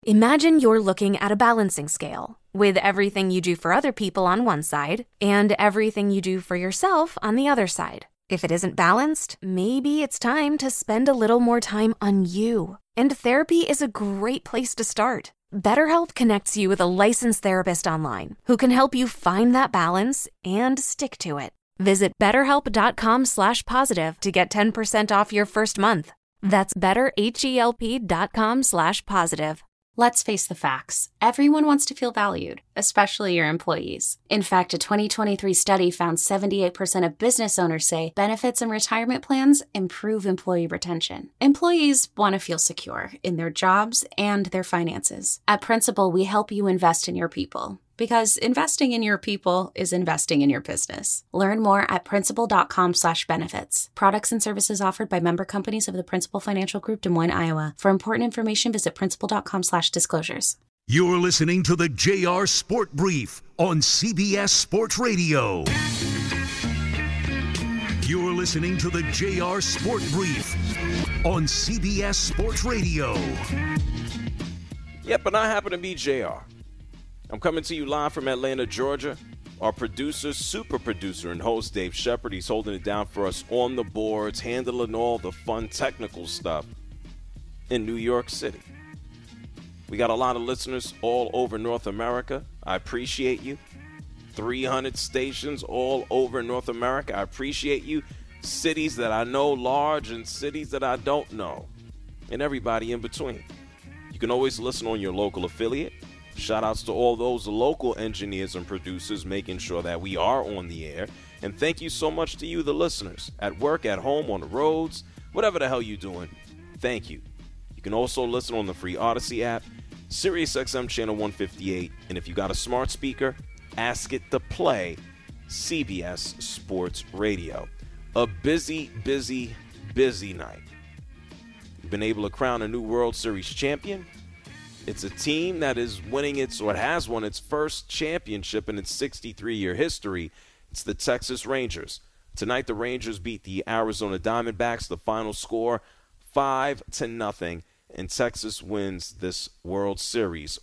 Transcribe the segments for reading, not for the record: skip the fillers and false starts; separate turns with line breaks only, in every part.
Imagine you're looking at a balancing scale with everything you do for other people on one side and everything you do for yourself on the other side. If it isn't balanced, maybe it's time to spend a little more time on you. And therapy is a great place to start. BetterHelp connects you with a licensed therapist online who can help you find that balance and stick to it. Visit BetterHelp.com/positive to get 10% off your first month. That's BetterHelp.com/positive.
Let's face the facts. Everyone wants to feel valued, especially your employees. In fact, a 2023 study found 78% of business owners say benefits and retirement plans improve employee retention. Employees want to feel secure in their jobs and their finances. At Principal, we help you invest in your people, because investing in your people is investing in your business. Learn more at principal.com/benefits. Products and services offered by member companies of the Principal Financial Group, Des Moines, Iowa. For important information, visit principal.com/disclosures.
You're listening to the JR Sport Brief on CBS Sports Radio. You're listening to the JR Sport Brief on CBS Sports Radio.
Yep, and I happen to be JR. I'm coming to you live from Atlanta, Georgia. Our producer, super producer, and host, Dave Shepard, he's holding it down for us on the boards, handling all the fun technical stuff in New York City. We got a lot of listeners all over North America. I appreciate you. 300 stations all over North America. I appreciate you. Cities that I know large and cities that I don't know, and everybody in between. You can always listen on your local affiliate. Shout outs to all those local engineers and producers making sure that we are on the air. And thank you so much to you, the listeners, at work, at home, on the roads, whatever the hell you're doing. Thank you. You can also listen on the free Odyssey app, SiriusXM channel 158. And if you got a smart speaker, ask it to play CBS Sports Radio. A busy, busy, busy night. We've been able to crown a new World Series champion. It's a team that is winning has won its first championship in its 63-year history. It's the Texas Rangers. Tonight, the Rangers beat the Arizona Diamondbacks. The final score, 5-0, and Texas wins this World Series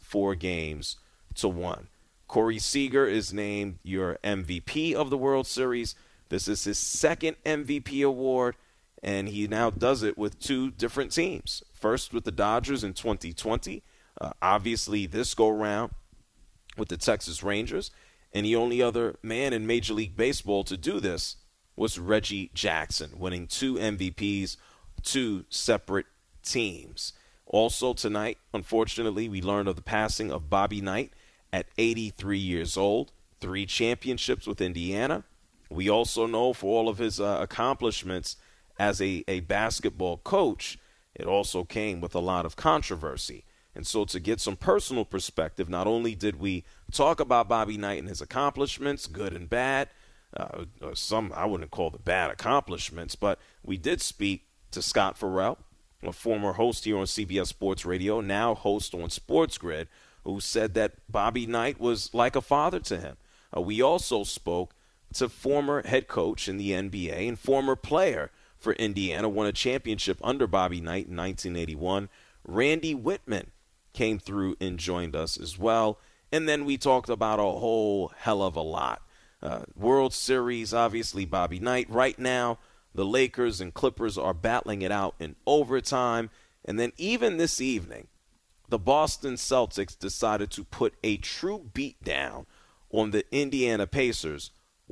4-1. Corey Seager is named your MVP of the World Series. This is his second MVP award, and he now does it with two different teams. First with the Dodgers in 2020. Obviously, this go-round with the Texas Rangers. And the only other man in Major League Baseball to do this was Reggie Jackson, winning 2 MVPs, 2 separate teams. Also tonight, unfortunately, we learned of the passing of Bobby Knight at 83 years old, 3 championships with Indiana. We also know for all of his accomplishments as a basketball coach, it also came with a lot of controversy. And so to get some personal perspective, not only did we talk about Bobby Knight and his accomplishments, good and bad, some I wouldn't call the bad accomplishments, but we did speak to Scott Farrell, a former host here on CBS Sports Radio, now host on Sports Grid, who said that Bobby Knight was like a father to him. We also spoke to former head coach in the NBA and former player for Indiana, won a championship under Bobby Knight in 1981, Randy Whitman came through and joined us as well. And then we talked about a whole hell of a lot. World Series, obviously, Bobby Knight. Right now, the Lakers and Clippers are battling it out in overtime. And then even this evening, the Boston Celtics decided to put a true beatdown on the Indiana Pacers,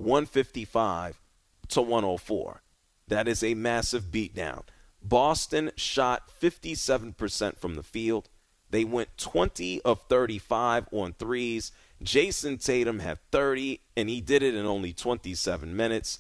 155-104. That is a massive beatdown. Boston shot 57% from the field. They went 20 of 35 on threes. Jason Tatum had 30, and he did it in only 27 minutes.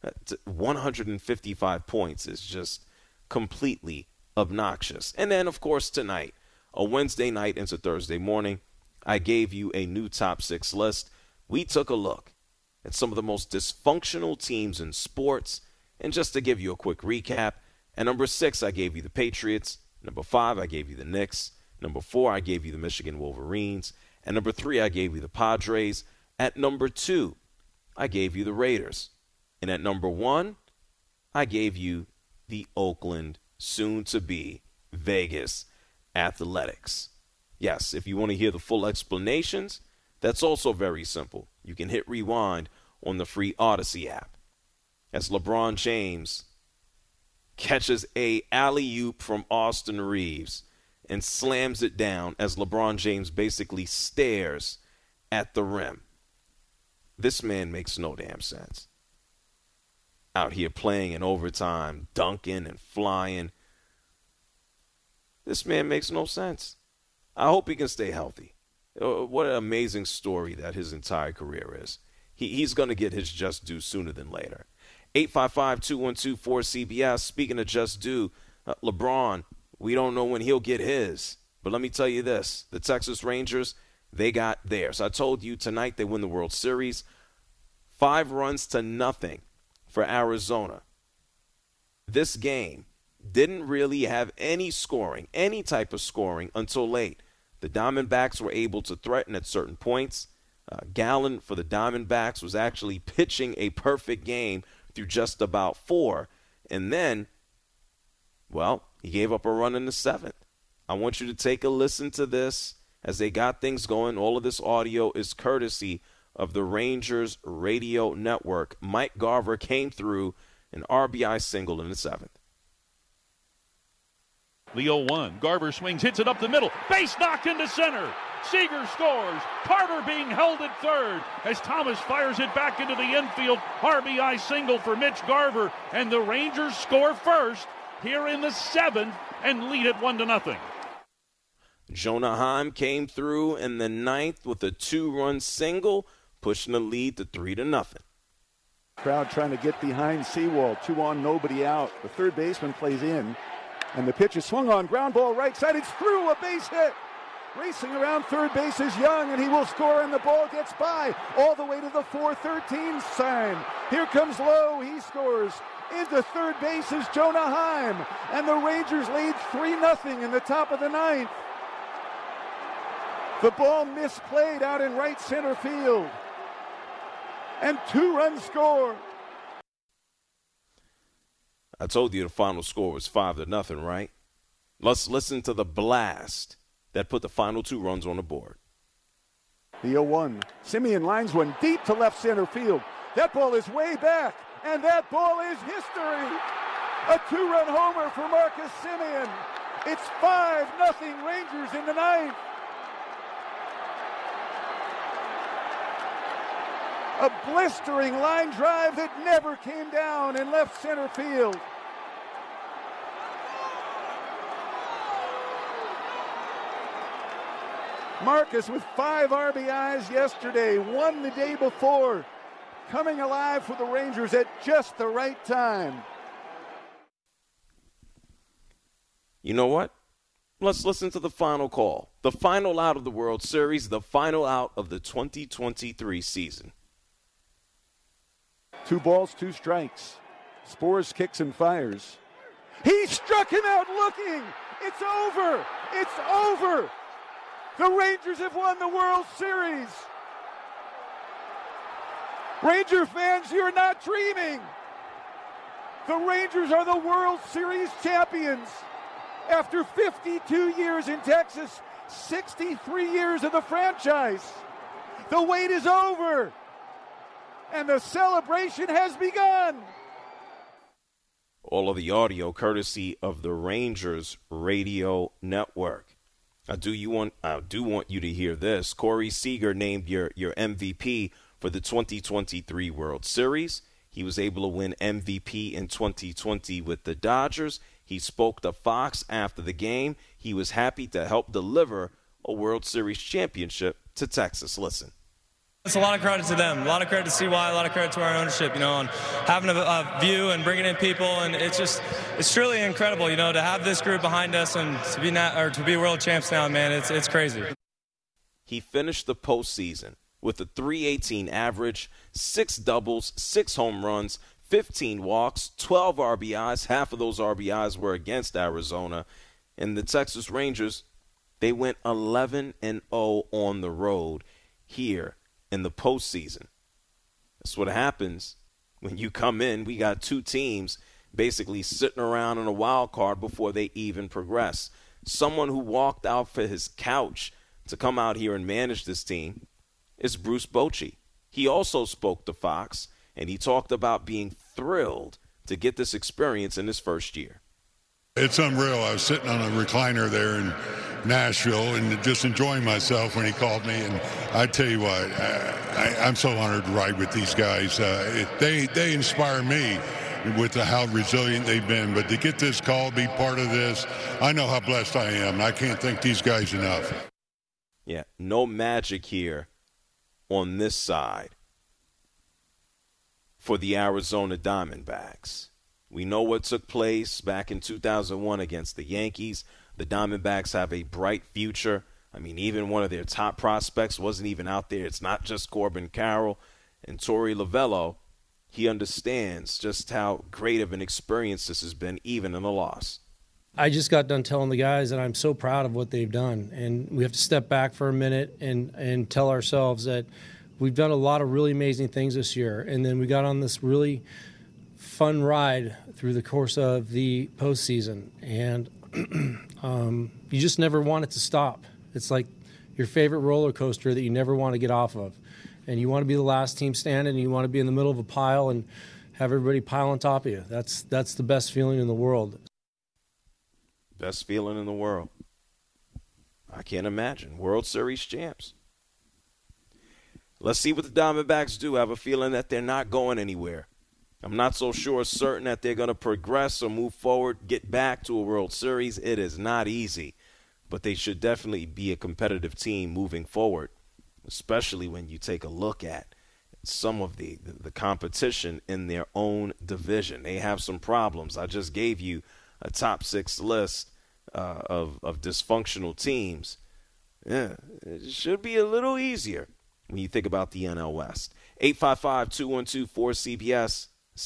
155 points is just completely obnoxious. And then, of course, tonight, a Wednesday night into Thursday morning, I gave you a new top 6 list. We took a look at some of the most dysfunctional teams in sports. And just to give you a quick recap, at number 6, I gave you the Patriots. Number 5, I gave you the Knicks. Number 4, I gave you the Michigan Wolverines. At number 3, I gave you the Padres. At number 2, I gave you the Raiders. And at number 1, I gave you the Oakland, soon-to-be Vegas Athletics. Yes, if you want to hear the full explanations, that's also very simple. You can hit rewind on the free Odyssey app. As LeBron James catches a alley-oop from Austin Reeves and slams it down as LeBron James basically stares at the rim. This man makes no damn sense. Out here playing in overtime, dunking and flying. This man makes no sense. I hope he can stay healthy. What an amazing story that his entire career is. He's going to get his just due sooner than later. 855-212-4CBS. Speaking of just due, LeBron, we don't know when he'll get his. But let me tell you this. The Texas Rangers, they got theirs. I told you tonight they win the World Series. 5-0 for Arizona. This game didn't really have any scoring, any type of scoring until late. The Diamondbacks were able to threaten at certain points. Gallen for the Diamondbacks was actually pitching a perfect game through just about 4. And then, well, he gave up a run in the 7th. I want you to take a listen to this as they got things going. All of this audio is courtesy of the Rangers radio network. Mike Garver came through an RBI single in the 7th.
The 0-1. Garver swings, hits it up the middle. Base knocked into center. Seager scores. Carter being held at third as Thomas fires it back into the infield. RBI single for Mitch Garver. And the Rangers score first here in the 7th and lead it 1-0.
Jonah Heim came through in the 9th with a 2-run single, pushing the lead to 3-0.
Crowd trying to get behind Sewald. 2 on, nobody out. The third baseman plays in. And the pitch is swung on. Ground ball right side. It's through. A base hit. Racing around third base is Young, and he will score, and the ball gets by all the way to the 4-13 sign. Here comes Lowe. He scores. Into third base is Jonah Heim. And the Rangers lead 3-0 in the top of the 9th. The ball misplayed out in right center field. And 2-run score.
I told you the final score was 5-0, right? Let's listen to the blast that put the final 2 runs on the board.
The 0-1. Simeon lines one deep to left center field. That ball is way back, and that ball is history. A 2-run homer for Marcus Simeon. It's 5-0 Rangers in the 9th. A blistering line drive that never came down in left center field. Marcus with 5 RBIs yesterday, 1 the day before, coming alive for the Rangers at just the right time.
You know what? Let's listen to the final call. The final out of the World Series, the final out of the 2023 season.
2 balls, 2 strikes. Spores kicks and fires. He struck him out looking. It's over. It's over. The Rangers have won the World Series. Ranger fans, you're not dreaming. The Rangers are the World Series champions. After 52 years in Texas, 63 years of the franchise. The wait is over. And the celebration has begun.
All of the audio courtesy of the Rangers radio network. I do want you to hear this. Corey Seager named your MVP for the 2023 World Series. He was able to win MVP in 2020 with the Dodgers. He spoke to Fox after the game. He was happy to help deliver a World Series championship to Texas. Listen.
It's a lot of credit to them, a lot of credit to CY, a lot of credit to our ownership, on having a view and bringing in people, and it's truly incredible, to have this group behind us and to be world champs now, man, it's crazy.
He finished the postseason with a .318 average, 6 doubles, 6 home runs, 15 walks, 12 RBIs. Half of those RBIs were against Arizona, and the Texas Rangers, they went 11-0 on the road here in the postseason. That's what happens when you come in. We got 2 teams basically sitting around in a wild card before they even progress. someone who walked out for his couch to come out here and manage this team is Bruce Bochy. He also spoke to Fox, and he talked about being thrilled to get this experience in his first year.
It's unreal. I was sitting on a recliner there in Nashville and just enjoying myself when he called me. And I tell you what, I'm so honored to ride with these guys. They inspire me with how resilient they've been. But to get this call, be part of this, I know how blessed I am. I can't thank these guys enough.
Yeah, no magic here on this side for the Arizona Diamondbacks. We know what took place back in 2001 against the Yankees. The Diamondbacks have a bright future. I mean, even one of their top prospects wasn't even out there. It's not just Corbin Carroll and Torey Lovullo. He understands just how great of an experience this has been, even in a loss.
I just got done telling the guys that I'm so proud of what they've done. And we have to step back for a minute and tell ourselves that we've done a lot of really amazing things this year. And then we got on this really fun ride through the course of the postseason, and you just never want it to stop. It's like your favorite roller coaster that you never want to get off of, and you want to be the last team standing, and you want to be in the middle of a pile and have everybody pile on top of you. That's the best feeling in the world.
Best feeling in the world. I can't imagine. World Series champs. Let's see what the Diamondbacks do. I have a feeling that they're not going anywhere. I'm not so certain that they're going to progress or move forward, get back to a World Series. It is not easy, but they should definitely be a competitive team moving forward, especially when you take a look at some of the competition in their own division. They have some problems. I just gave you a top 6 list of dysfunctional teams. Yeah, it should be a little easier when you think about the NL West. 855-212-4CBS. It's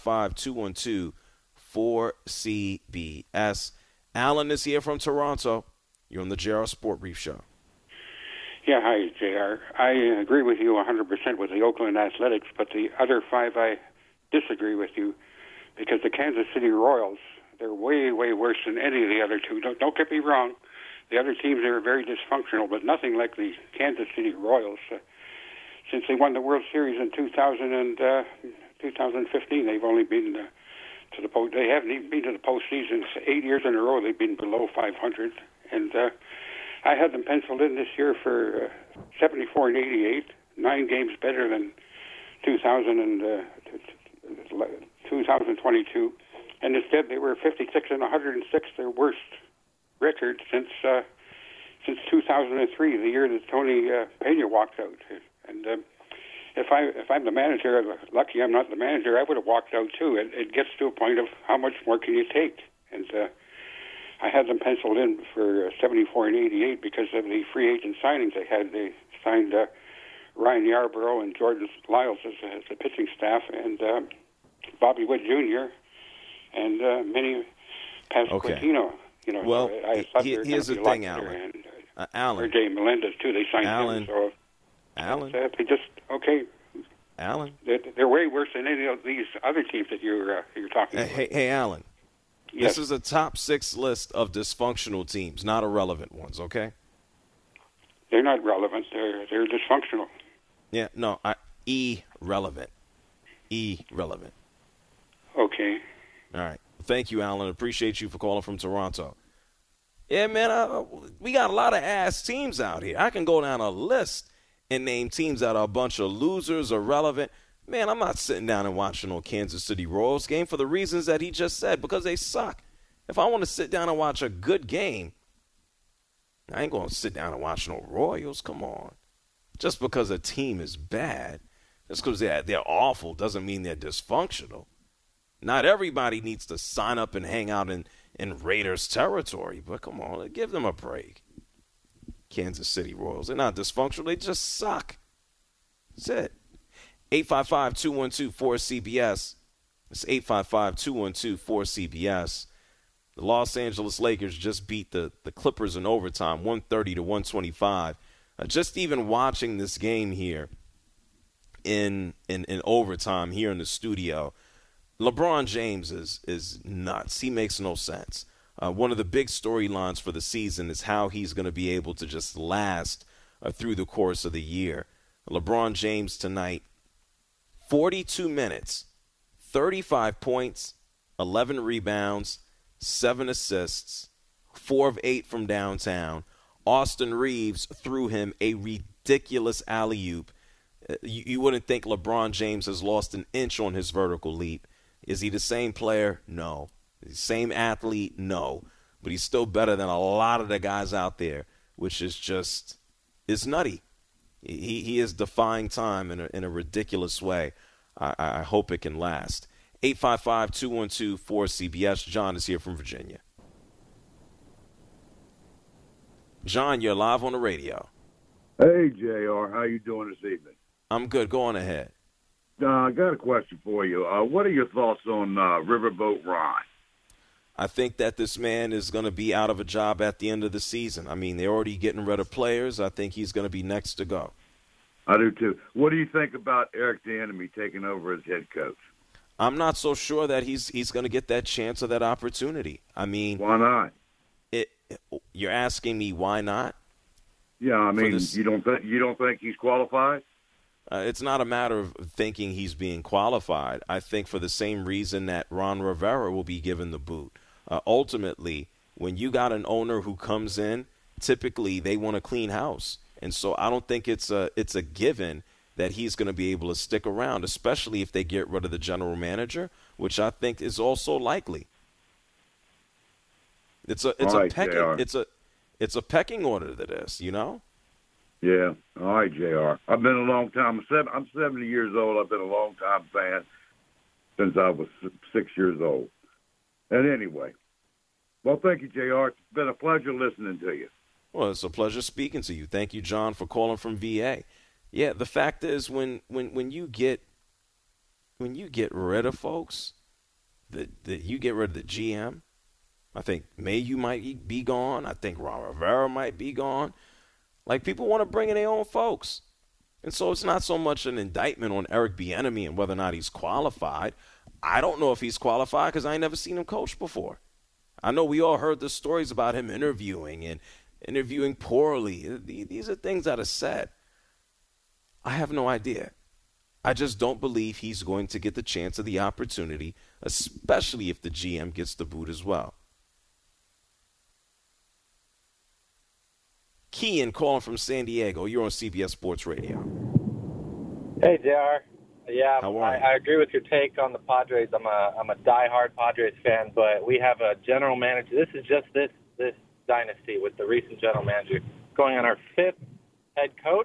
855-212-4CBS. Alan is here from Toronto. You're on the JR Sport Brief Show.
Yeah, hi, JR. I agree with you 100% with the Oakland Athletics, but the other 5 I disagree with you because the Kansas City Royals, they're way, way worse than any of the other two. Don't get me wrong. The other teams are very dysfunctional, but nothing like the Kansas City Royals. Since they won the World Series in 2015, they've only been to the post. They haven't even been to the postseason. 8 years in a row, they've been below 500. And I had them penciled in this year for 74 and 88, 9 games better than 2022. And instead, they were 56 and 106, their worst record since 2003, the year that Tony Pena walked out. And if I'm the manager, lucky I'm not the manager, I would have walked out too. It gets to a point of how much more can you take? And I had them penciled in for 74 and 88 because of the free agent signings they had. They signed Ryan Yarbrough and Jordan Lyles as the pitching staff, and Bobby Witt Jr. and Manny Pasquantino. You know,
well,
so
here's the thing, Alan. Alan.
Jay Melendez too. They signed him. So
Alan.
They just
Alan.
They're way worse than any of these other teams that you're talking about.
Hey, Alan. Yes. This is a top 6 list of dysfunctional teams, not irrelevant ones. Okay.
They're not relevant. They're dysfunctional.
Yeah. No. Irrelevant. Irrelevant.
Okay.
All right. Thank you, Alan. Appreciate you for calling from Toronto. Yeah, man, we got a lot of ass teams out here. I can go down a list and name teams that are a bunch of losers, irrelevant. Man, I'm not sitting down and watching no Kansas City Royals game for the reasons that he just said, because they suck. If I want to sit down and watch a good game, I ain't going to sit down and watch no Royals. Come on. Just because a team is bad, just because they're awful, doesn't mean they're dysfunctional. Not everybody needs to sign up and hang out in Raiders territory, but come on, give them a break. Kansas City Royals, they're not dysfunctional, they just suck. That's it. 855-212-4CBS. It's 855-212-4CBS. The Los Angeles Lakers just beat the Clippers in overtime, 130-125. Just even watching this game here in overtime here in the studio, LeBron James is nuts. He makes no sense. One of the big storylines for the season is how he's going to be able to just last through the course of the year. LeBron James tonight, 42 minutes, 35 points, 11 rebounds, 7 assists, 4 of 8 from downtown. Austin Reeves threw him a ridiculous alley-oop. You wouldn't think LeBron James has lost an inch on his vertical leap. Is he the same player? No. Same athlete? No. But he's still better than a lot of the guys out there, which is just is nutty. He is defying time in a ridiculous way. I hope it can last. 855-212-4CBS. John is here from Virginia. John, you're live on the radio.
Hey, JR. How you doing this evening?
I'm good. Go on ahead.
I got a question for you. What are your thoughts on Riverboat Ron?
I think that this man is going to be out of a job at the end of the season. I mean, they're already getting rid of players. I think he's going to be next to go.
I do, too. What do you think about Eric Bieniemy taking over as head coach?
I'm not so sure that he's going to get that chance or that opportunity. I mean,
why not?
You're asking me why not?
Yeah, I mean, you don't think he's qualified?
It's not a matter of thinking he's being qualified. I think for the same reason that Ron Rivera will be given the boot. Ultimately, when you got an owner who comes in, typically they want a clean house. And so I don't think it's a given that he's going to be able to stick around, especially if they get rid of the general manager, which I think is also likely. It's a pecking order to this, you know?
Yeah. All right, JR. I've been a long time. I'm 70 years old. I've been a long time fan since I was 6 years old. And anyway, well, thank you, JR. It's been a pleasure listening to you.
Well, it's a pleasure speaking to you. Thank you, John, for calling from VA. Yeah, the fact is when you get rid of folks, you get rid of the GM. I think Mayu might be gone. I think Ron Rivera might be gone. Like, people want to bring in their own folks. And so it's not so much an indictment on Eric Bieniemy and whether or not he's qualified. I don't know if he's qualified because I ain't never seen him coach before. I know we all heard the stories about him interviewing poorly. These are things that are said. I have no idea. I just don't believe he's going to get the chance or the opportunity, especially if the GM gets the boot as well. Kean calling from San Diego. You're on CBS Sports Radio.
Hey, JR. Yeah,
how are you?
I agree with your take on the Padres. I'm a diehard Padres fan, but we have a general manager. This is just this dynasty with the recent general manager going on our 5th head coach.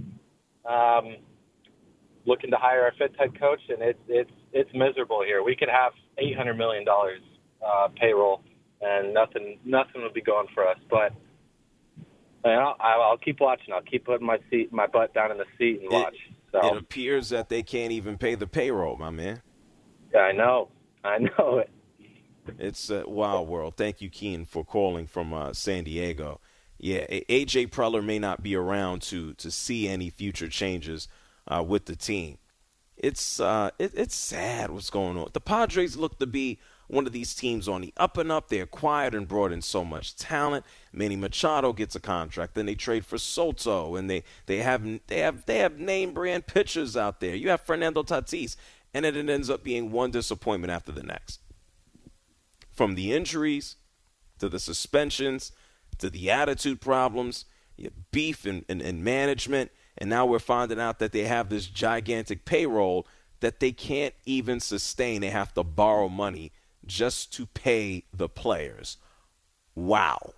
Looking to hire our 5th head coach, and it's miserable here. We could have $800 million payroll, and nothing would be going for us. But I'll keep watching. I'll keep putting my butt down in the seat and watch. So
it appears that they can't even pay the payroll, my man.
Yeah, I know it.
It's a wild world. Thank you, Kean, for calling from San Diego. Yeah, A.J. Preller may not be around to see any future changes with the team. It's sad what's going on. The Padres look to be one of these teams on the up and up. They acquired and brought in so much talent. Manny Machado gets a contract. Then they trade for Soto, and they have name brand pitchers out there. You have Fernando Tatis, and it ends up being one disappointment after the next. From the injuries to the suspensions to the attitude problems, beef and management, and now we're finding out that they have this gigantic payroll that they can't even sustain. They have to borrow money just to pay the players. Wow.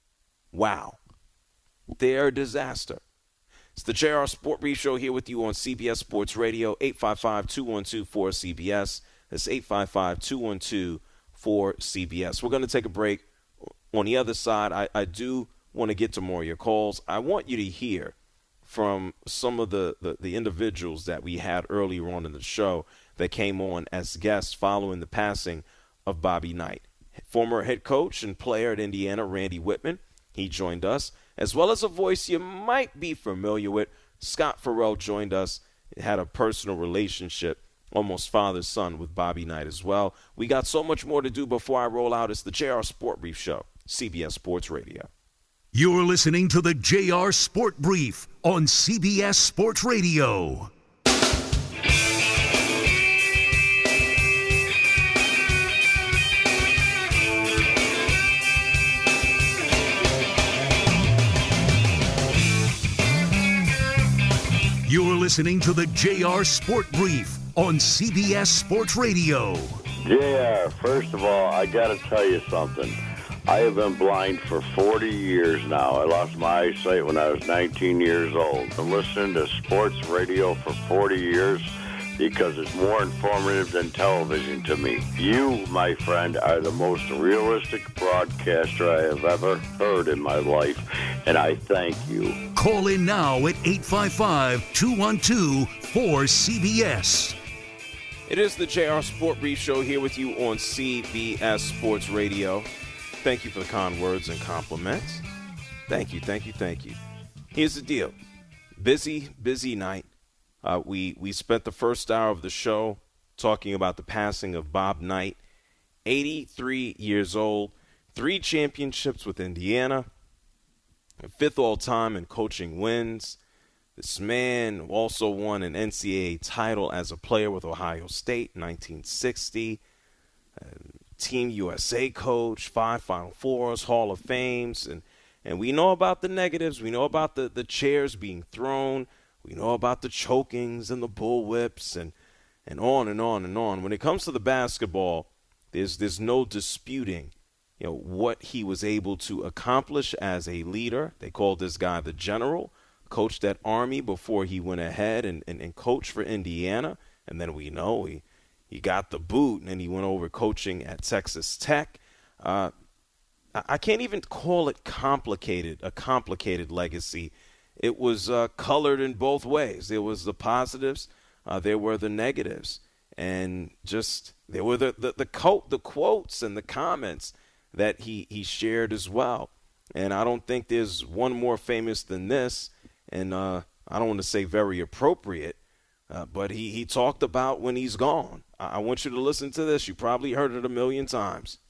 They're a disaster. It's the JR Sport Brief Show here with you on CBS Sports Radio, 855-212-4CBS. That's 855-212-4CBS. We're going to take a break. On the other side, I do want to get to more of your calls. I want you to hear from some of the individuals that we had earlier on in the show that came on as guests following the passing of Bobby Knight. Former head coach and player at Indiana, Randy Whitman, he joined us, as well as a voice you might be familiar with. Scott Farrell joined us. He had a personal relationship almost father-son with Bobby Knight as well. We got so much more to do before I roll out. It's the JR Sport Brief Show, CBS Sports Radio.
You're listening to the JR Sport Brief on CBS Sports Radio. You're listening to the JR Sport Brief on CBS Sports Radio.
JR, first of all, I got to tell you something. I have been blind for 40 years now. I lost my eyesight when I was 19 years old. I'm listening to sports radio for 40 years because it's more informative than television to me. You, my friend, are the most realistic broadcaster I have ever heard in my life, and I thank you.
Call in now at 855-212-4CBS.
It is the JR Sport Brief Show here with you on CBS Sports Radio. Thank you for the kind words and compliments. Thank you. Here's the deal. Busy night. We spent the first hour of the show talking about the passing of Bob Knight, 83 years old, 3 championships with Indiana, 5th all-time in coaching wins. This man also won an NCAA title as a player with Ohio State in 1960, Team USA coach, 5 Final Fours, Hall of Fames, and we know about the negatives. We know about the chairs being thrown. We know about the chokings and the bullwhips and on and on and on. When it comes to the basketball, there's no disputing, what he was able to accomplish as a leader. They called this guy the General, coached at Army before he went ahead and coached for Indiana. And then we know he got the boot and then he went over coaching at Texas Tech. I can't even call it a complicated legacy. It was colored in both ways. There was the positives, there were the negatives, and just there were the quotes and the comments that he shared as well. And I don't think there's one more famous than this, and I don't want to say very appropriate, but he talked about when he's gone. I want you to listen to this. You probably heard it a million times.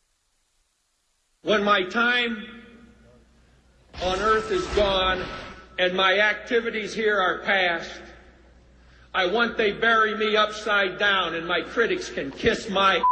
When my time on earth is gone and my activities here are past, I want they bury me upside down and my critics can kiss my...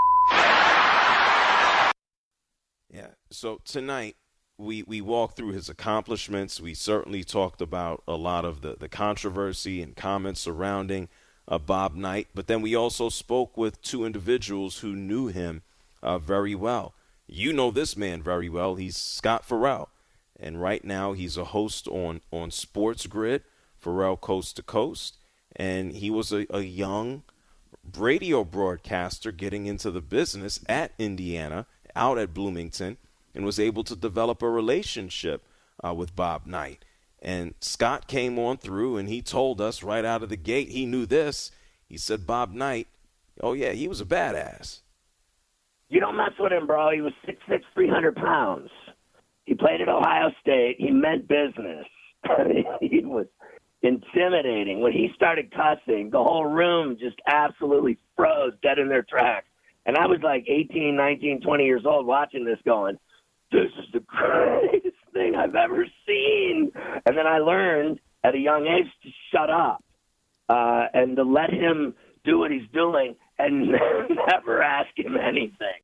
Yeah, so tonight we walked through his accomplishments. We certainly talked about a lot of the controversy and comments surrounding Bob Knight, but then we also spoke with 2 individuals who knew him very well. You know this man very well. He's Scott Farrell. And right now he's a host on Sports Grid, Farrell Coast to Coast. And he was a young radio broadcaster getting into the business at Indiana, out at Bloomington, and was able to develop a relationship with Bob Knight. And Scott came on through and he told us right out of the gate, he knew this. He said Bob Knight, oh yeah, he was a badass.
You don't mess with him, bro. He was 6'6", 300 pounds. He played at Ohio State. He meant business. He was intimidating. When he started cussing, the whole room just absolutely froze dead in their tracks. And I was like 18, 19, 20 years old watching this going, this is the greatest thing I've ever seen. And then I learned at a young age to shut up and to let him do what he's doing and never ask him anything.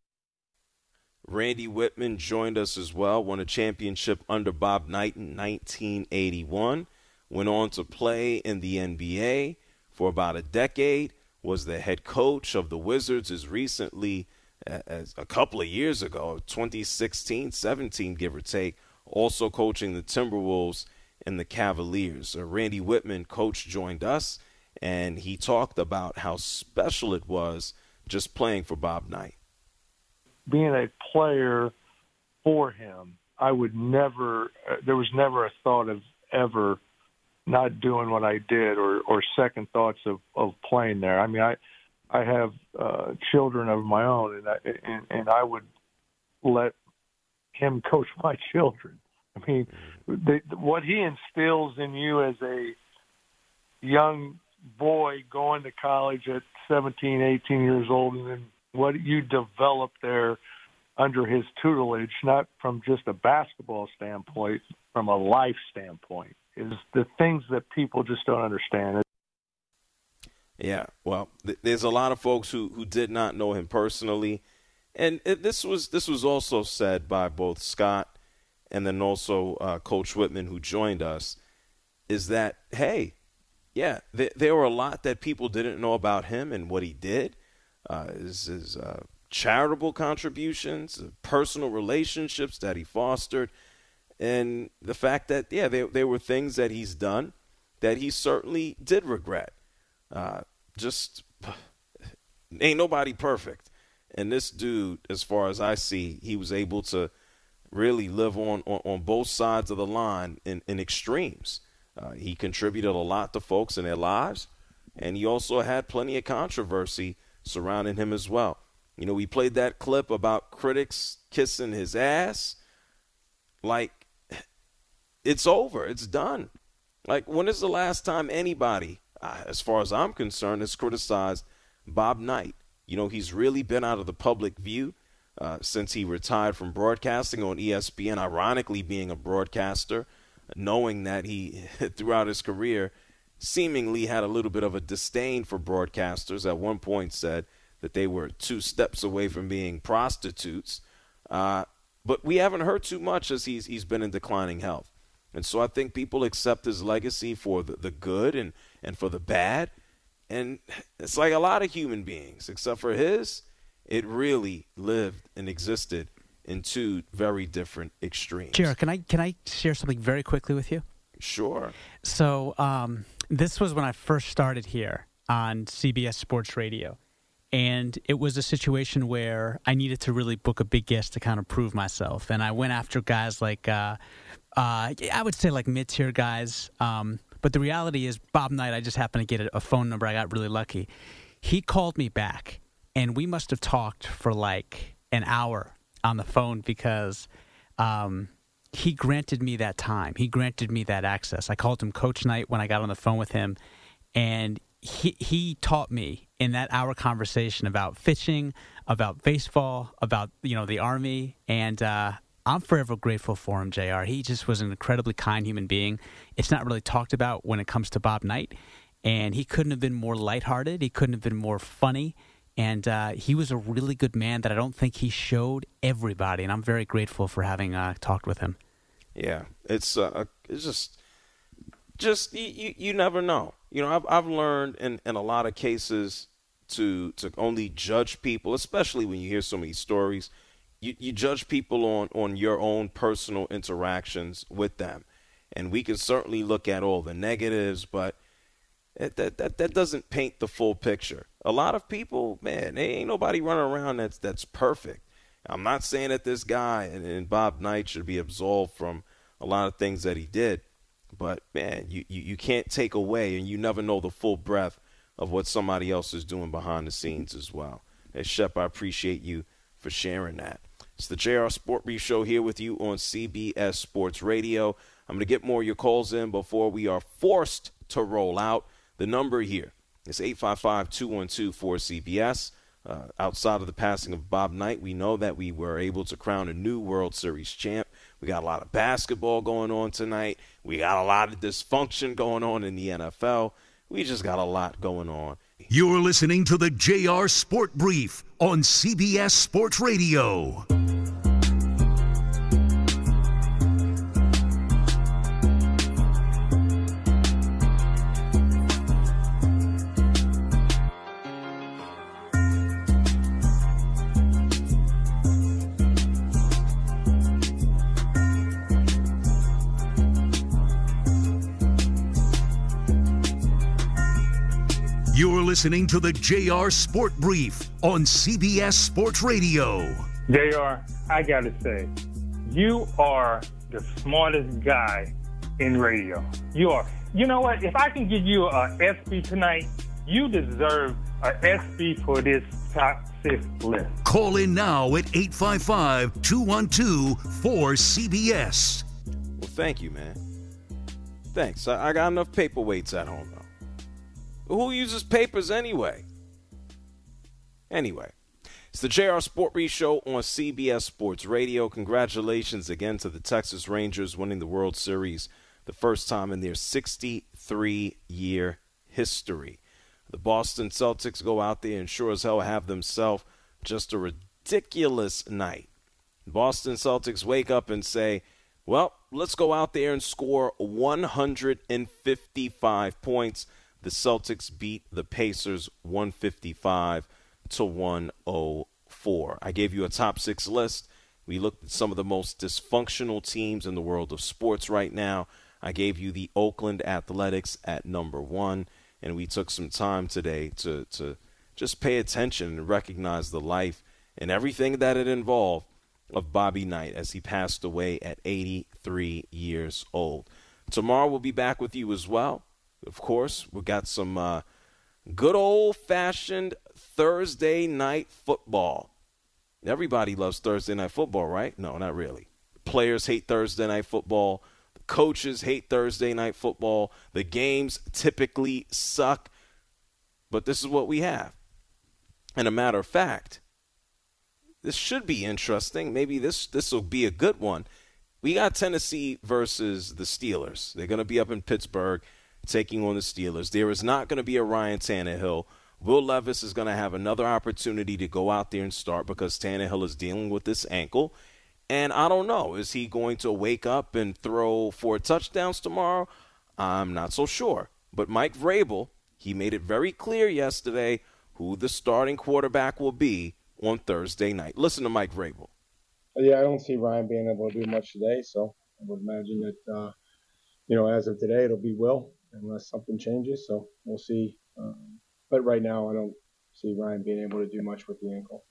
Randy Whitman joined us as well, won a championship under Bob Knight in 1981, went on to play in the NBA for about a decade, was the head coach of the Wizards as recently as a couple of years ago, 2016, 17, give or take, also coaching the Timberwolves and the Cavaliers. Randy Whitman, coach, joined us, and he talked about how special it was just playing for Bob Knight.
Being a player for him, I would never, there was never a thought of ever not doing what I did or second thoughts of playing there. I mean, I have children of my own, and I would let him coach my children. I mean, what he instills in you as a young boy going to college at 17, 18 years old, and then what you develop there under his tutelage, not from just a basketball standpoint, from a life standpoint, is the things that people just don't understand.
Yeah, well, there's a lot of folks who did not know him personally, and this was also said by both Scott and then also Coach Whitman, who joined us, is that, hey, yeah, there were a lot that people didn't know about him and what he did, his charitable contributions, personal relationships that he fostered, and the fact that, yeah, there were things that he's done that he certainly did regret. Just ain't nobody perfect. And this dude, as far as I see, he was able to really live on both sides of the line in extremes. He contributed a lot to folks in their lives, and he also had plenty of controversy surrounding him as well. You know, we played that clip about critics kissing his ass. Like, it's over. It's done. Like, when is the last time anybody, as far as I'm concerned, has criticized Bob Knight? You know, he's really been out of the public view since he retired from broadcasting on ESPN, ironically being a broadcaster, knowing that he, throughout his career, seemingly had a little bit of a disdain for broadcasters. At one point said that they were 2 steps away from being prostitutes. But we haven't heard too much as he's been in declining health. And so I think people accept his legacy for the good and for the bad. And it's like a lot of human beings, except for his, it really lived and existed in 2 very different extremes.
JR, can I share something very quickly with you?
Sure.
So this was when I first started here on CBS Sports Radio. And it was a situation where I needed to really book a big guest to kind of prove myself. And I went after guys like, I would say like mid-tier guys. But the reality is Bob Knight, I just happened to get a phone number. I got really lucky. He called me back, and we must have talked for like an hour on the phone because he granted me that time. He granted me that access. I called him Coach Knight when I got on the phone with him, and he taught me in that hour conversation about fishing, about baseball, about, you know, the Army, and I'm forever grateful for him, JR. He just was an incredibly kind human being. It's not really talked about when it comes to Bob Knight, and he couldn't have been more lighthearted. He couldn't have been more funny, and he was a really good man that I don't think he showed everybody, and I'm very grateful for having talked with him.
Yeah, it's just you never know. You know, I've learned in a lot of cases to only judge people, especially when you hear so many stories. You judge people on your own personal interactions with them. And we can certainly look at all the negatives, but that doesn't paint the full picture. A lot of people, man, there ain't nobody running around that's perfect. I'm not saying that this guy and Bob Knight should be absolved from a lot of things that he did, but, man, you can't take away, and you never know the full breadth of what somebody else is doing behind the scenes as well. And Shep, I appreciate you for sharing that. It's the JR Sport Brief Show here with you on CBS Sports Radio. I'm going to get more of your calls in before we are forced to roll out. The number here is 855-212-4CBS. Outside of the passing of Bob Knight, we know that we were able to crown a new World Series champ. We got a lot of basketball going on tonight. We got a lot of dysfunction going on in the NFL. We just got a lot going on.
You're listening to the JR Sport Brief on CBS Sports Radio. You're listening to the JR Sport Brief on CBS Sports Radio.
JR, I got to say, you are the smartest guy in radio. You are. You know what? If I can give you a SB tonight, you deserve a SB for this top 6 list.
Call in now at 855-212-4CBS.
Well, thank you, man. Thanks. I got enough paperweights at home, though. Who uses papers anyway? Anyway, it's the JR Sport Brief Show on CBS Sports Radio. Congratulations again to the Texas Rangers winning the World Series the first time in their 63-year history. The Boston Celtics go out there and sure as hell have themselves just a ridiculous night. Boston Celtics wake up and say, well, let's go out there and score 155 points. The Celtics beat the Pacers 155-104. I gave you a top 6 list. We looked at some of the most dysfunctional teams in the world of sports right now. I gave you the Oakland Athletics at number 1, and we took some time today to just pay attention and recognize the life and everything that it involved of Bobby Knight as he passed away at 83 years old. Tomorrow we'll be back with you as well. Of course, we got some good old-fashioned Thursday night football. Everybody loves Thursday night football, right? No, not really. Players hate Thursday night football. The coaches hate Thursday night football. The games typically suck. But this is what we have. And a matter of fact, this should be interesting. Maybe this will be a good one. We got Tennessee versus the Steelers. They're going to be up in Pittsburgh taking on the Steelers. There is not going to be a Ryan Tannehill. Will Levis is going to have another opportunity to go out there and start because Tannehill is dealing with this ankle. And I don't know, is he going to wake up and throw 4 touchdowns tomorrow? I'm not so sure. But Mike Vrabel, he made it very clear yesterday who the starting quarterback will be on Thursday night. Listen to Mike Vrabel.
Yeah, I don't see Ryan being able to do much today, so I would imagine that, as of today, it'll be Will unless something changes, so we'll see. But right now, I don't see Ryan being able to do much with the ankle.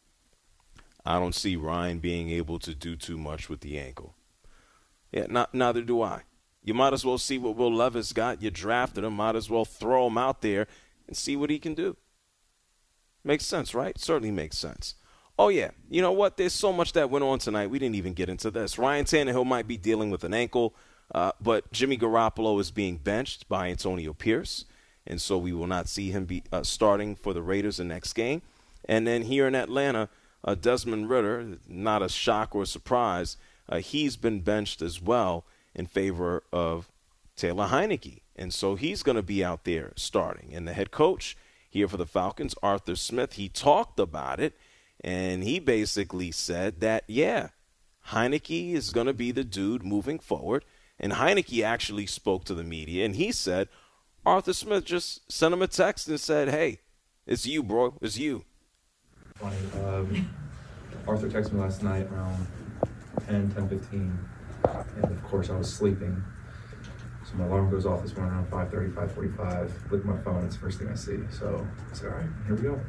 I don't see Ryan being able to do too much with the ankle. Yeah, neither do I. You might as well see what Will Levis got. You drafted him. Might as well throw him out there and see what he can do. Makes sense, right? Certainly makes sense. Oh, yeah. You know what? There's so much that went on tonight. We didn't even get into this. Ryan Tannehill might be dealing with an ankle, but Jimmy Garoppolo is being benched by Antonio Pierce, and so we will not see him be starting for the Raiders the next game. And then here in Atlanta, Desmond Ridder, not a shock or a surprise, he's been benched as well in favor of Taylor Heineke. And so he's going to be out there starting. And the head coach here for the Falcons, Arthur Smith, he talked about it, and he basically said that, yeah, Heineke is going to be the dude moving forward. And Heineke actually spoke to the media, and he said Arthur Smith just sent him a text and said, hey, it's you, bro. It's you.
Funny. Arthur texted me last night around 10:15, and of course I was sleeping. So my alarm goes off this morning around 5:30, 5:45. Look at my phone, it's the first thing I see. So I said, all right, here we go.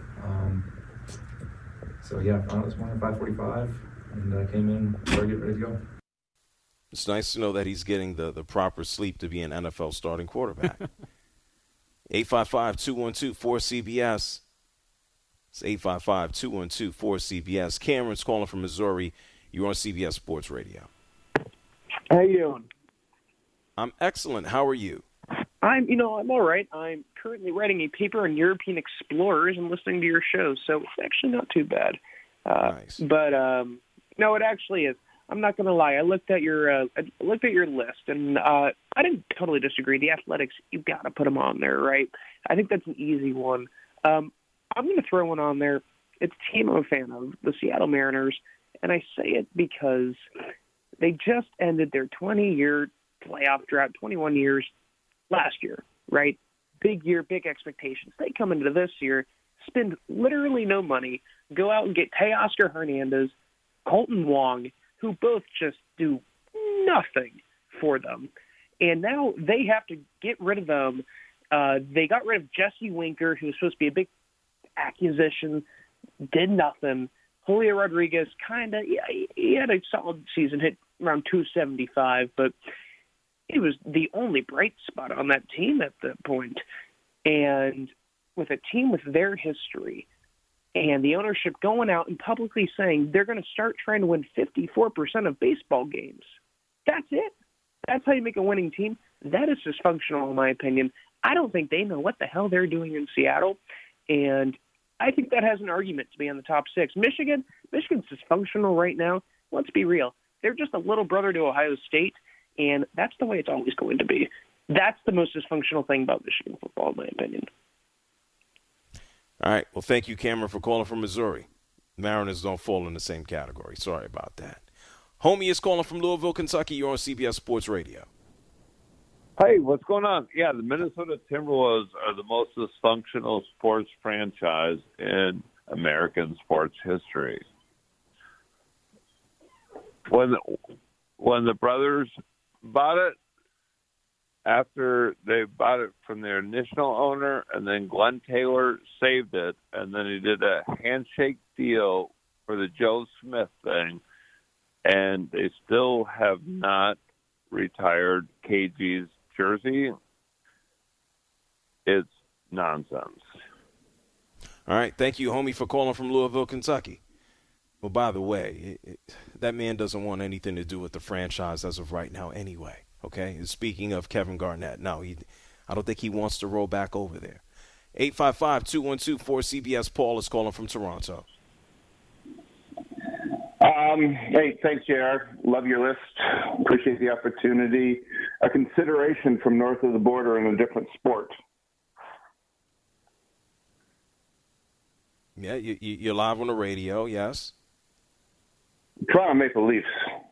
So yeah, I found it this morning at 5:45, and I came in, started getting ready to go.
It's nice to know that he's getting the proper sleep to be an NFL starting quarterback. 855-212-4CBS. It's 855-212-4CBS. Cameron's calling from Missouri. You're on CBS Sports Radio.
How you doing?
I'm excellent. How are you?
I'm all right. I'm currently writing a paper on European explorers and listening to your show, so it's actually not too bad.
Nice.
But no, it actually is. I'm not going to lie. I looked at your list, and I didn't totally disagree. The Athletics, you got to put them on there, right? I think that's an easy one. I'm going to throw one on there. It's a team I'm a fan of, the Seattle Mariners, and I say it because they just ended their 20-year playoff drought, 21 years last year, right? Big year, big expectations. They come into this year, spend literally no money, go out and get Teoscar Hernandez, Colton Wong, who both just do nothing for them. And now they have to get rid of them. They got rid of Jesse Winker, who was supposed to be a big acquisition, did nothing. Julio Rodriguez, he had a solid season, hit around 275, but he was the only bright spot on that team at that point. And with a team with their history and the ownership going out and publicly saying they're going to start trying to win 54% of baseball games, that's it. That's how you make a winning team. That is dysfunctional, in my opinion. I don't think they know what the hell they're doing in Seattle, and I think that has an argument to be on the top 6. Michigan's dysfunctional right now. Let's be real. They're just a little brother to Ohio State, and that's the way it's always going to be. That's the most dysfunctional thing about Michigan football, in my opinion.
All right. Well, thank you, Cameron, for calling from Missouri. Mariners don't fall in the same category. Sorry about that. Homie is calling from Louisville, Kentucky. You're on CBS Sports Radio.
Hey, what's going on? Yeah, the Minnesota Timberwolves are the most dysfunctional sports franchise in American sports history. When the brothers bought it, after they bought it from their initial owner, and then Glenn Taylor saved it, and then he did a handshake deal for the Joe Smith thing, and they still have not retired KG's jersey. It's nonsense.
All right. Thank you, homie, for calling from Louisville, Kentucky. Well, by the way, that man doesn't want anything to do with the franchise as of right now anyway, okay? And speaking of Kevin Garnett, no, I don't think he wants to roll back over there. 855-212-4CBS. Paul is calling from Toronto.
Hey, thanks, JR. Love your list. Appreciate the opportunity. A consideration from north of the border in a different sport.
Yeah, you're live on the radio, yes.
Toronto Maple Leafs.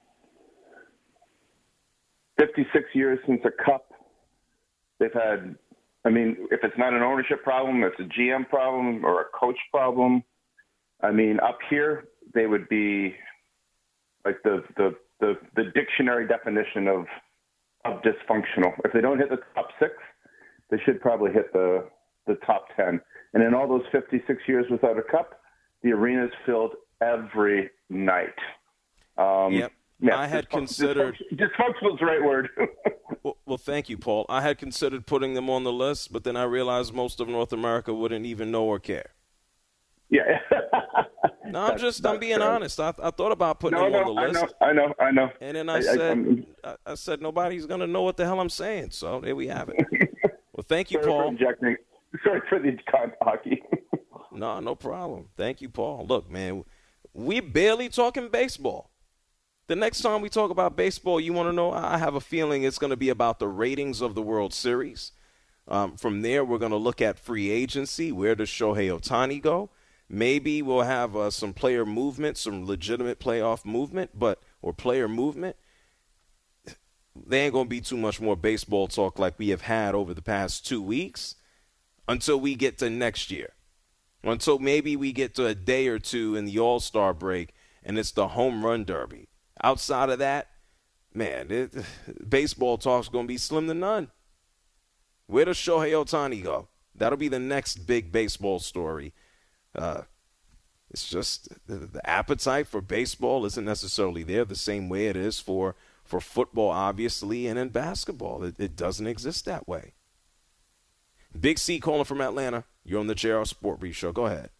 56 years since a cup. They've had, if it's not an ownership problem, it's a GM problem or a coach problem. Up here, they would be like the dictionary definition of dysfunctional. If they don't hit the top 6, they should probably hit the top 10. And in all those 56 years without a cup, the arena's filled every night.
Yep.
Yeah,
I had considered –
dysfunctional is the right word.
well, thank you, Paul. I had considered putting them on the list, but then I realized most of North America wouldn't even know or care.
Yeah.
No, I'm being honest. I thought about putting them on the list.
I know.
And then I said nobody's going to know what the hell I'm saying. So there we have it. Well, thank you, Paul.
Sorry for the hockey.
No problem. Thank you, Paul. Look, man, we barely talking baseball. The next time we talk about baseball, you want to know, I have a feeling it's going to be about the ratings of the World Series. From there, we're going to look at free agency. Where does Shohei Ohtani go? Maybe we'll have some player movement, some legitimate playoff movement, or player movement. There ain't going to be too much more baseball talk like we have had over the past 2 weeks until we get to next year. Until maybe we get to a day or two in the All-Star break and it's the home run derby. Outside of that, man, baseball talk's going to be slim to none. Where does Shohei Ohtani go? That'll be the next big baseball story. It's just the appetite for baseball isn't necessarily there the same way it is for football, obviously, and in basketball. It doesn't exist that way. Big C calling from Atlanta. You're on the JR Sport Brief Show. Go ahead.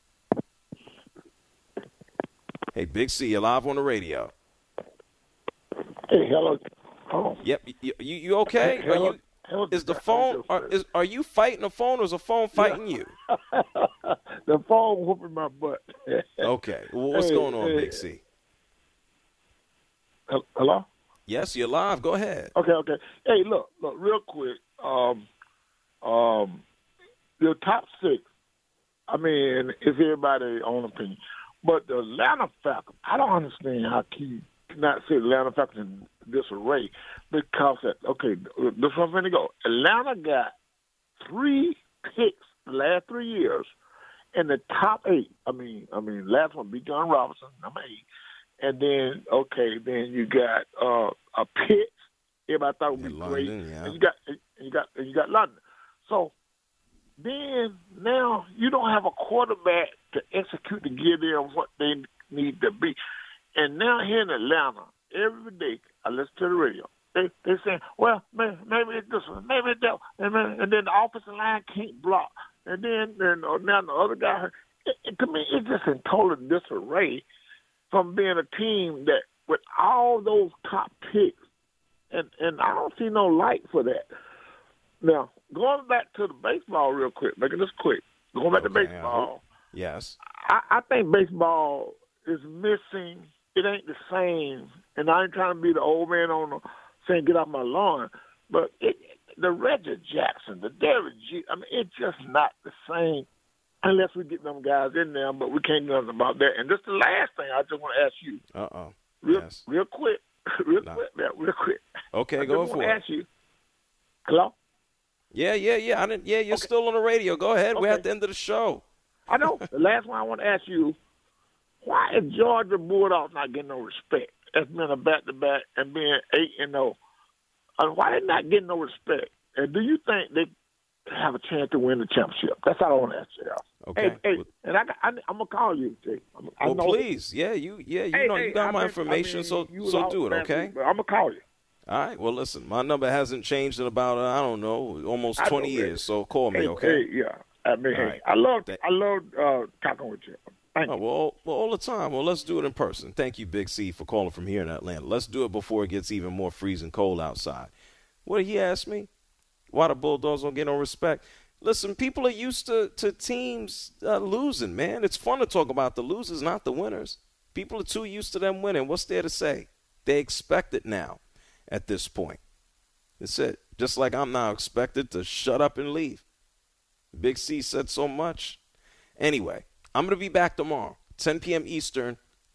Hey, Big C, you're live on the radio.
Hey, hello. Oh.
Yep. You okay?
Hello.
Is the phone? Are you fighting the phone, or is the phone fighting you?
The phone whooping my butt.
Okay. Well, what's going on, Big C?
Hello?
Yes, you're live. Go ahead.
Okay. Hey, look, real quick. The top 6. It's everybody's own opinion, but the Atlanta Falcons. I don't understand how you cannot say the Atlanta Falcons in disarray because this is where I'm going to go. Atlanta got 3 picks the last 3 years in the top 8. Last one beat John Robinson, number 8, and then you got a Pitt. Everybody thought would be great,
yeah.
and you got London. So then now you don't have a quarterback to execute to give them what they need to be. And now here in Atlanta, every day I listen to the radio. They saying, well, maybe it's this one, maybe it's that one. And then the offensive line can't block. And then now the other guy, to me, it's just in total disarray from being a team that with all those top picks and I don't see no light for that. Now, going back to the baseball real quick, making this quick. Going back to baseball.
Yes.
I think baseball is missing. It ain't the same. And I ain't trying to be the old man saying get off my lawn. But the Reggie Jackson, the Derek G, I mean, it's just not the same unless we get them guys in there. But we can't do nothing about that. And this is the last thing I just want to ask you. Real quick. Real quick.
Okay, go for it.
Ask you. Hello?
Yeah. You're still on the radio. Go ahead. We're at the end of the show.
I know. The last one I want to ask you, why is Georgia Bulldogs not getting no respect? As being a back-to-back and being 8-0. Why they not getting no respect? And do you think they have a chance to win the championship? That's all I want to ask you.
Okay.
Hey, and I'm gonna call you, Jay.
Please. Yeah, you got my information, so do it, okay?
I'm gonna call you.
All right. Well, listen, my number hasn't changed in about almost 20 years. So call me, okay?
Yeah. I mean,
right.
I love talking with you. Thank you.
Well, all the time. Well, let's do it in person. Thank you, Big C, for calling from here in Atlanta. Let's do it before it gets even more freezing cold outside. What did he ask me? Why the Bulldogs don't get no respect? Listen, people are used to teams losing, man. It's fun to talk about the losers, not the winners. People are too used to them winning. What's there to say? They expect it now at this point. That's it. Just like I'm now expected to shut up and leave. Big C said so much. Anyway, I'm going to be back tomorrow, 10 p.m. Eastern,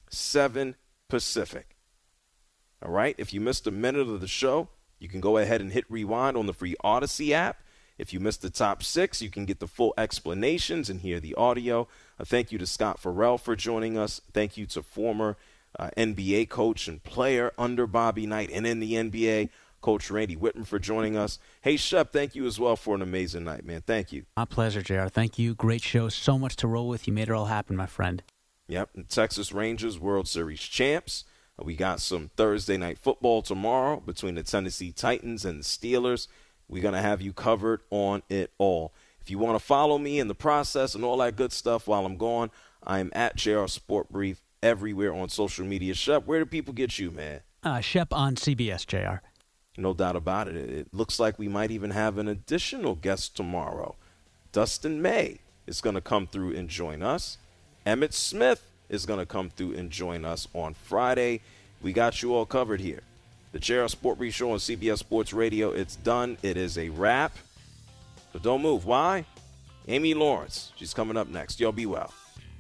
7 Pacific. All right? If you missed a minute of the show, you can go ahead and hit rewind on the free Odyssey app. If you missed the top 6, you can get the full explanations and hear the audio. Thank you to Scott Farrell for joining us. Thank you to former NBA coach and player under Bobby Knight and in the NBA, Coach Randy Whitman, for joining us. Hey, Shep, thank you as well for an amazing night, man. Thank you.
My pleasure, JR. Thank you. Great show. So much to roll with. You made it all happen, my friend.
Yep. And Texas Rangers World Series champs. We got some Thursday night football tomorrow between the Tennessee Titans and the Steelers. We're going to have you covered on it all. If you want to follow me in the process and all that good stuff while I'm gone, I am at JR Sport Brief everywhere on social media. Shep, where do people get you, man?
Shep on CBS, JR.
No doubt about it. It looks like we might even have an additional guest tomorrow. Dustin May is going to come through and join us. Emmitt Smith is going to come through and join us on Friday. We got you all covered here. The JR Sport Brief Show on CBS Sports Radio. It's done. It is a wrap. But don't move. Why? Amy Lawrence. She's coming up next. Y'all be well.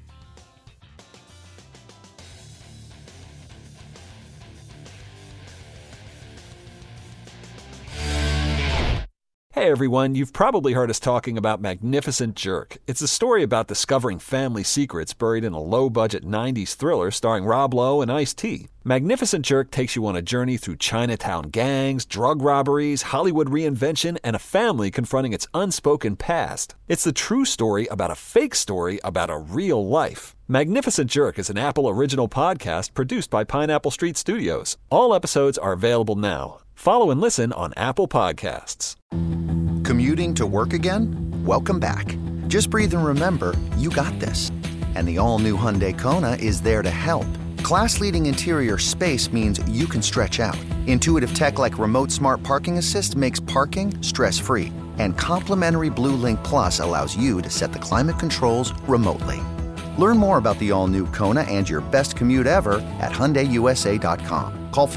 Hey everyone, you've probably heard us talking about Magnificent Jerk. It's a story about discovering family secrets buried in a low-budget 90s thriller starring Rob Lowe and Ice-T. Magnificent Jerk takes you on a journey through Chinatown gangs, drug robberies, Hollywood reinvention, and a family confronting its unspoken past. It's the true story about a fake story about a real life. Magnificent Jerk is an Apple original podcast produced by Pineapple Street Studios. All episodes are available now. Follow and listen on Apple Podcasts.
Commuting to work again? Welcome back. Just breathe and remember, you got this. And the all-new Hyundai Kona is there to help. Class-leading interior space means you can stretch out. Intuitive tech like Remote Smart Parking Assist makes parking stress-free. And complimentary Blue Link Plus allows you to set the climate controls remotely. Learn more about the all-new Kona and your best commute ever at HyundaiUSA.com. Call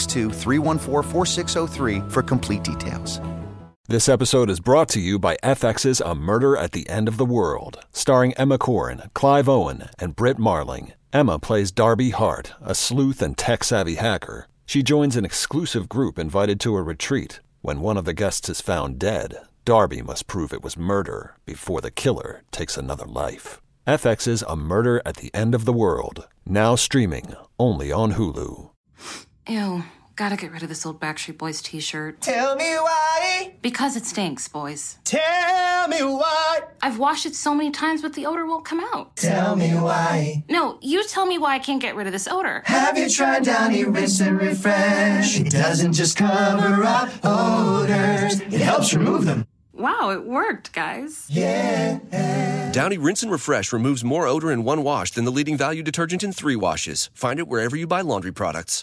562-314-4603 for complete details.
This episode is brought to you by FX's A Murder at the End of the World, starring Emma Corrin, Clive Owen, and Britt Marling. Emma plays Darby Hart, a sleuth and tech-savvy hacker. She joins an exclusive group invited to a retreat. When one of the guests is found dead, Darby must prove it was murder before the killer takes another life. FX's A Murder at the End of the World, now streaming only on Hulu.
Ew, gotta get rid of this old Backstreet Boys t-shirt.
Tell me why.
Because it stinks, boys.
Tell me why.
I've washed it so many times, but the odor won't come out.
Tell me why.
No, you tell me why I can't get rid of this odor.
Have you tried Downy Rinse and Refresh? It doesn't just cover up odors, it helps remove them.
Wow, it worked, guys.
Yeah.
Downy Rinse and Refresh removes more odor in one wash than the leading value detergent in 3 washes. Find it wherever you buy laundry products.